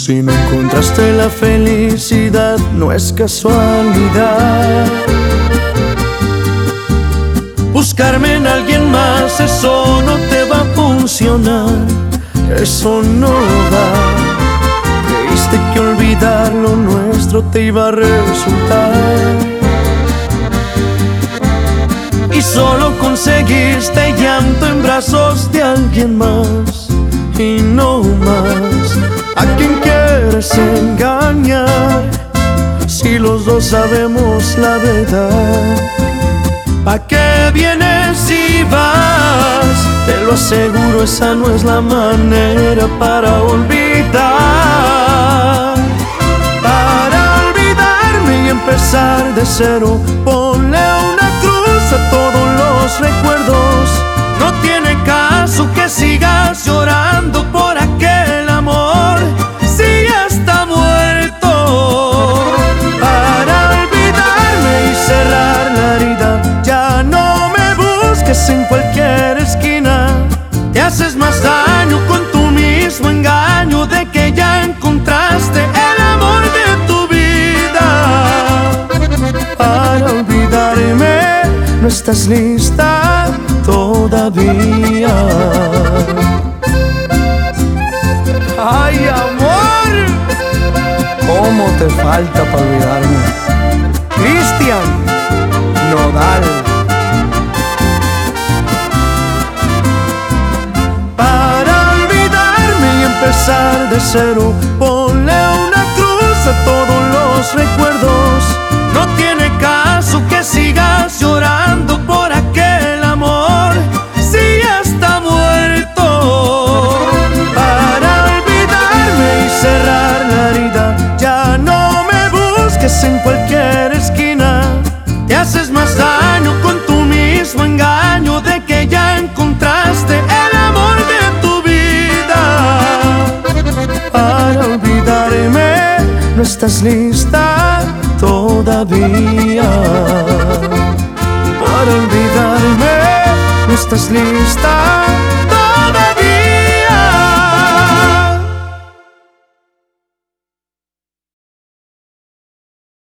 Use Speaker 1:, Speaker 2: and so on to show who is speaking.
Speaker 1: Si no encontraste la felicidad, no es casualidad. Buscarme en alguien más, eso no te va a funcionar. Eso no va. Creíste que olvidar lo nuestro te iba a resultar, y solo conseguiste llanto en brazos de alguien más, y no más. ¿A quién quieres engañar si los dos sabemos la verdad? ¿Pa' qué vienes y vas? Te lo aseguro, esa no es la manera para olvidar. Para olvidarme y empezar de cero, ponle una cruz a todos los recuerdos. No tiene caso que sigas llorando por aquel amor si ya está muerto. Para olvidarme y cerrar la herida, ya no me busques en cualquier esquina. Te haces más daño con tu mismo engaño de que ya encontraste el amor de tu vida. Para olvidarme no estás lista todavía. Ay, amor, ¿cómo te falta para olvidarme? Cristian Nodal. Para olvidarme y empezar de cero, ponle una cruz a todos los recuerdos. No tiene caso que sigas llorando por aquel amor si ya está muerto. Para olvidarme y cerrar la herida, ya no me busques en cualquier esquina. Te haces más daño con tu mismo engaño de que ya encontraste el amor de tu vida. Para olvidarme no estás lista todavía. Para olvidarme no estás lista